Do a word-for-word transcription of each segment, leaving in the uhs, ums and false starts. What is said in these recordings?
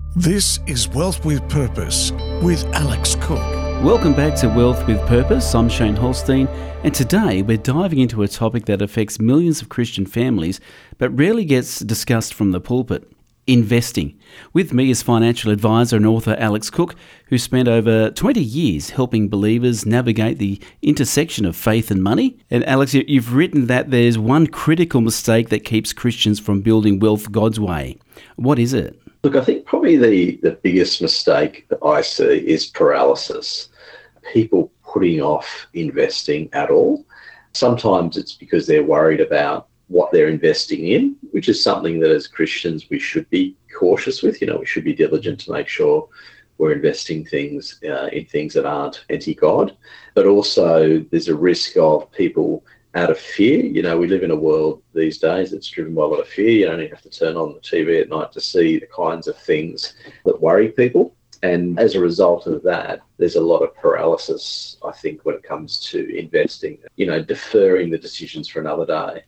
This is Wealth with Purpose with Alex Cook. Welcome back to Wealth with Purpose. I'm Shane Holstein, and today we're diving into a topic that affects millions of Christian families but rarely gets discussed from the pulpit: investing. With me is financial advisor and author Alex Cook, who spent over twenty years helping believers navigate the intersection of faith and money. And Alex, you've written that there's one critical mistake that keeps Christians from building wealth God's way. What is it? Look, I think probably the, the biggest mistake that I see is paralysis. People putting off investing at all. Sometimes it's because they're worried about what they're investing in, which is something that as Christians we should be cautious with. You know, we should be diligent to make sure we're investing things uh, in things that aren't anti-God. But also there's a risk of people out of fear. You know, we live in a world these days that's driven by a lot of fear. You only have to turn on the T V at night to see the kinds of things that worry people. And as a result of that, there's a lot of paralysis, I think, when it comes to investing, you know, deferring the decisions for another day.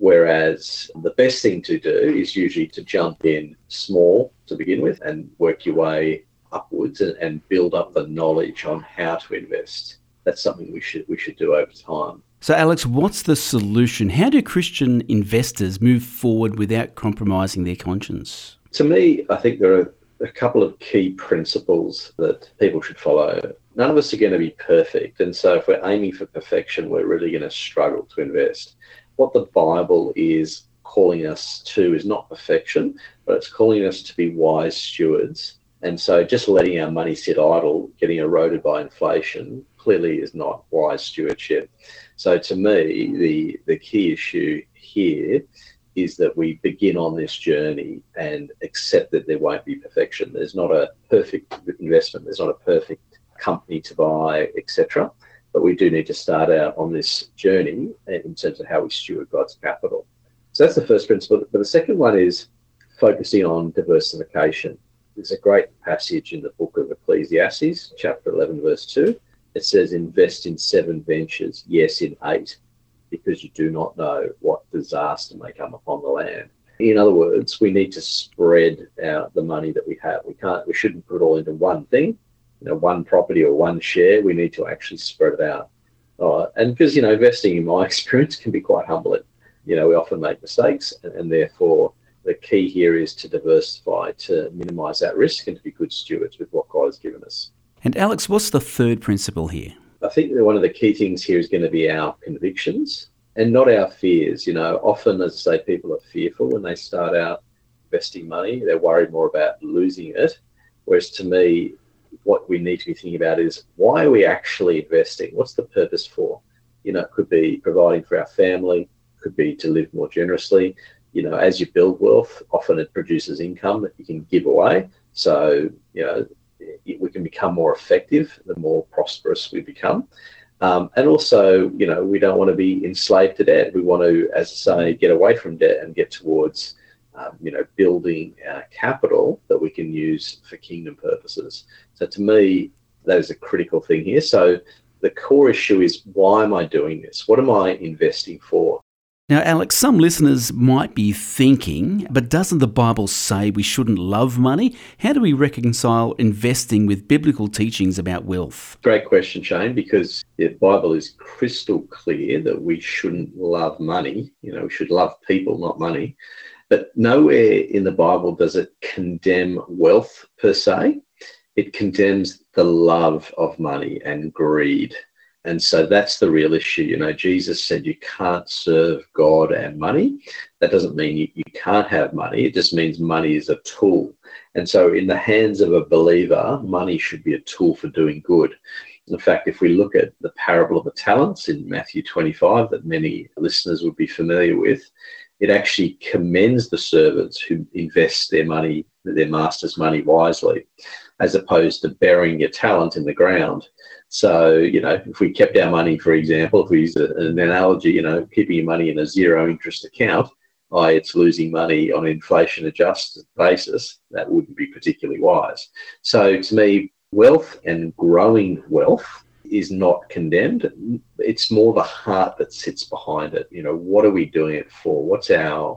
Whereas the best thing to do is usually to jump in small to begin with and work your way upwards and, and build up the knowledge on how to invest. That's something we should we should do over time. So Alex, what's the solution? How do Christian investors move forward without compromising their conscience? To me, I think there are a couple of key principles that people should follow. None of us are going to be perfect. And so if we're aiming for perfection, we're really going to struggle to invest. What the Bible is calling us to is not perfection, but it's calling us to be wise stewards. And so just letting our money sit idle, getting eroded by inflation, clearly is not wise stewardship. So to me, the, the key issue here is that we begin on this journey and accept that there won't be perfection. There's not a perfect investment. There's not a perfect company to buy, et cetera. But we do need to start out on this journey in terms of how we steward God's capital. So that's the first principle. But the second one is focusing on diversification. There's a great passage in the book of Ecclesiastes, chapter eleven, verse two. It says, invest in seven ventures, yes, in eight, because you do not know what disaster may come upon the land. In other words, we need to spread out the money that we have. We can't, we shouldn't put it all into one thing, you know, one property or one share. We need to actually spread it out. Uh, and because, you know, investing, in my experience, can be quite humbling. You know, we often make mistakes, and, and therefore the key here is to diversify, to minimize that risk, and to be good stewards with what God has given us. And Alex, what's the third principle here? I think that one of the key things here is going to be our convictions and not our fears. You know, often, as I say, people are fearful when they start out investing money. They're worried more about losing it. Whereas to me, what we need to be thinking about is, why are we actually investing? What's the purpose for? You know, it could be providing for our family, could be to live more generously. You know, as you build wealth, often it produces income that you can give away. So, you know, we can become more effective the more prosperous we become. Um, and also, you know, we don't want to be enslaved to debt. We want to, as I say, get away from debt and get towards, um, you know, building uh, capital that we can use for kingdom purposes. So to me, that is a critical thing here. So the core issue is, why am I doing this? What am I investing for? Now, Alex, some listeners might be thinking, but doesn't the Bible say we shouldn't love money? How do we reconcile investing with biblical teachings about wealth? Great question, Shane, because the Bible is crystal clear that we shouldn't love money. You know, we should love people, not money. But nowhere in the Bible does it condemn wealth per se. It condemns the love of money and greed. And so that's the real issue. You know, Jesus said you can't serve God and money. That doesn't mean you, you can't have money. It just means money is a tool. And so in the hands of a believer, money should be a tool for doing good. In fact, if we look at the parable of the talents in Matthew twenty-five that many listeners would be familiar with, it actually commends the servants who invest their money, their master's money wisely, as opposed to burying your talent in the ground. So, you know, if we kept our money, for example, if we use a, an analogy, you know, keeping your money in a zero interest account, that is it's losing money on an inflation adjusted basis, that wouldn't be particularly wise. So to me, wealth and growing wealth is not condemned. It's more the heart that sits behind it. You know, what are we doing it for? What's our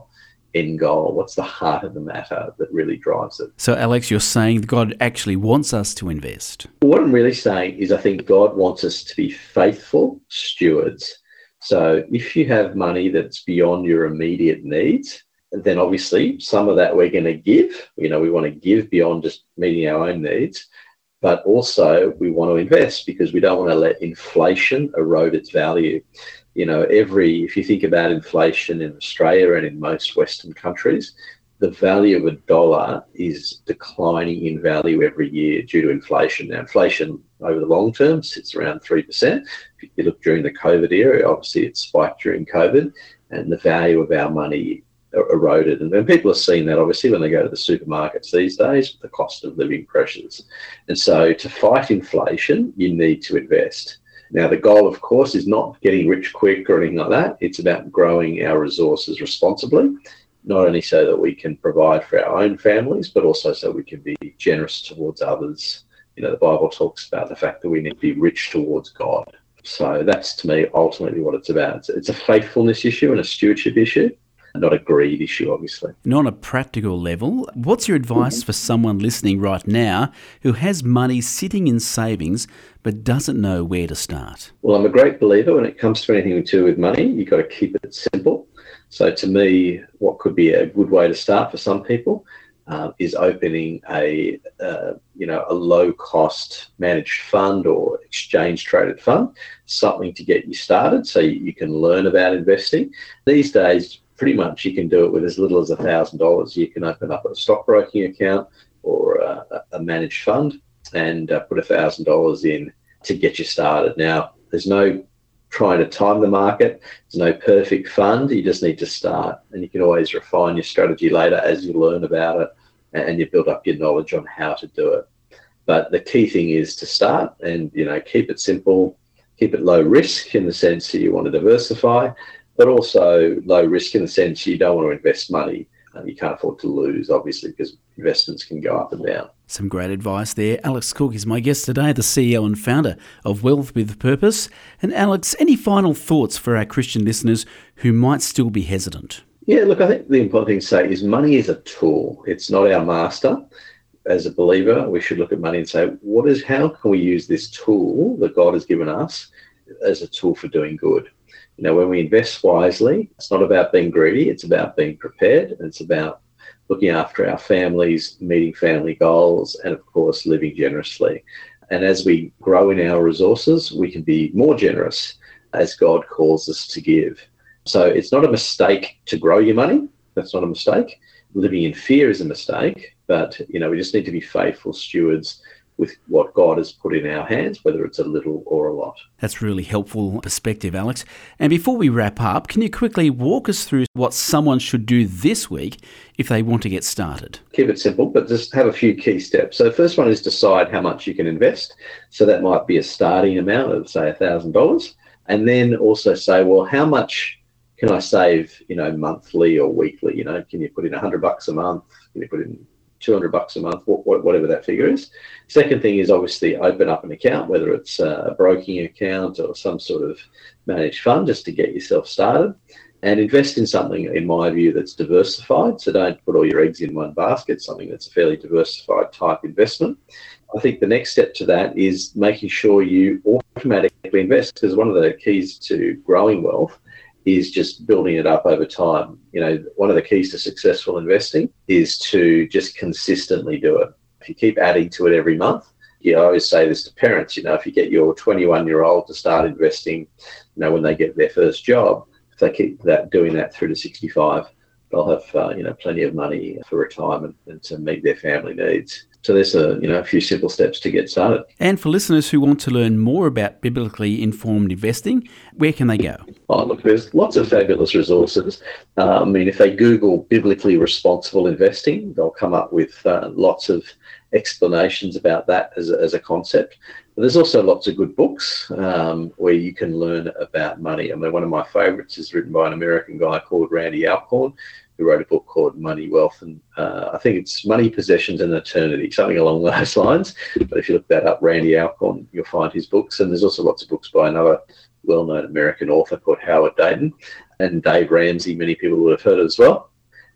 end goal? What's the heart of the matter that really drives it? So, Alex, you're saying God actually wants us to invest. What I'm really saying is I think God wants us to be faithful stewards. So if you have money that's beyond your immediate needs, then obviously some of that we're going to give. You know, we want to give beyond just meeting our own needs. But also we want to invest because we don't want to let inflation erode its value. You know, every, if you think about inflation in Australia and in most Western countries, the value of a dollar is declining in value every year due to inflation. Now, inflation over the long term sits around three percent. If you look during the COVID era, obviously it spiked during COVID, and the value of our money eroded. And then people are seeing that obviously when they go to the supermarkets these days, the cost of living pressures. And so to fight inflation, you need to invest. Now, the goal, of course, is not getting rich quick or anything like that. It's about growing our resources responsibly, not only so that we can provide for our own families, but also so we can be generous towards others. You know, the Bible talks about the fact that we need to be rich towards God. So that's, to me, ultimately what it's about. It's, it's a faithfulness issue and a stewardship issue, not a greed issue, obviously. And on a practical level, what's your advice for someone listening right now who has money sitting in savings but doesn't know where to start? Well, I'm a great believer when it comes to anything to do with money, you've got to keep it simple. So to me, what could be a good way to start for some people uh, is opening a, uh, you know, a low-cost managed fund or exchange-traded fund, something to get you started so you can learn about investing. These days, pretty much you can do it with as little as one thousand dollars. You can open up a stockbroking account or a, a managed fund and uh, put one thousand dollars in to get you started. Now, there's no trying to time the market. There's no perfect fund. You just need to start. And you can always refine your strategy later as you learn about it and you build up your knowledge on how to do it. But the key thing is to start and, you know, keep it simple, keep it low risk in the sense that you want to diversify, but also low risk in the sense you don't want to invest money. Um, you can't afford to lose, obviously, because investments can go up and down. Some great advice there. Alex Cook is my guest today, the C E O and founder of Wealth with Purpose. And Alex, any final thoughts for our Christian listeners who might still be hesitant? Yeah, look, I think the important thing to say is money is a tool. It's not our master. As a believer, we should look at money and say, what is, how can we use this tool that God has given us as a tool for doing good? You know, when we invest wisely, it's not about being greedy, it's about being prepared, and it's about looking after our families, meeting family goals, and of course, living generously. And as we grow in our resources, we can be more generous as God calls us to give. So it's not a mistake to grow your money. That's not a mistake. Living in fear is a mistake, but, you know, we just need to be faithful stewards with what God has put in our hands, whether it's a little or a lot. That's really helpful perspective, Alex. And before we wrap up, can you quickly walk us through what someone should do this week if they want to get started? Keep it simple, but just have a few key steps. So the first one is decide how much you can invest. So that might be a starting amount of, say, one thousand dollars. And then also say, well, how much can I save, you know, monthly or weekly? You know, can you put in one hundred bucks a month? Can you put in two hundred bucks a month, whatever that figure is. Second thing is obviously open up an account, whether it's a broking account or some sort of managed fund, just to get yourself started, and invest in something, in my view, that's diversified. So don't put all your eggs in one basket, something that's a fairly diversified type investment. I think the next step to that is making sure you automatically invest, because one of the keys to growing wealth is just building it up over time. You know, one of the keys to successful investing is to just consistently do it. If you keep adding to it every month, you know, I always say this to parents, you know, if you get your twenty-one-year-old to start investing, you know, when they get their first job, if they keep that doing that through to sixty-five, they'll have, uh, you know, plenty of money for retirement and to meet their family needs. So there's a, you know, a few simple steps to get started. And for listeners who want to learn more about biblically informed investing, where can they go? Oh, look, there's lots of fabulous resources. Uh, I mean, if they Google biblically responsible investing, they'll come up with uh, lots of explanations about that as a, as a concept. But there's also lots of good books um, where you can learn about money. I mean, one of my favorites is written by an American guy called Randy Alcorn, who wrote a book called Money, Wealth, and uh, I think it's Money, Possessions and Eternity, something along those lines. But if you look that up, Randy Alcorn, you'll find his books. And there's also lots of books by another well-known American author called Howard Dayton, and Dave Ramsey, many people would have heard as well.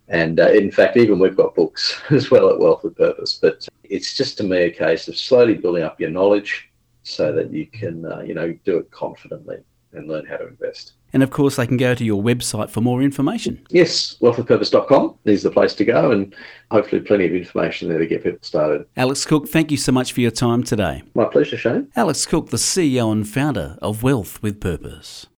And uh, in fact, even we've got books as well at Wealth with Purpose. But it's just to me a case of slowly building up your knowledge so that you can, uh, you know, do it confidently and learn how to invest. And of course, they can go to your website for more information. Yes, wealth with purpose dot com is the place to go, and hopefully plenty of information there to get people started. Alex Cook, thank you so much for your time today. My pleasure, Shane. Alex Cook, the C E O and founder of Wealth with Purpose.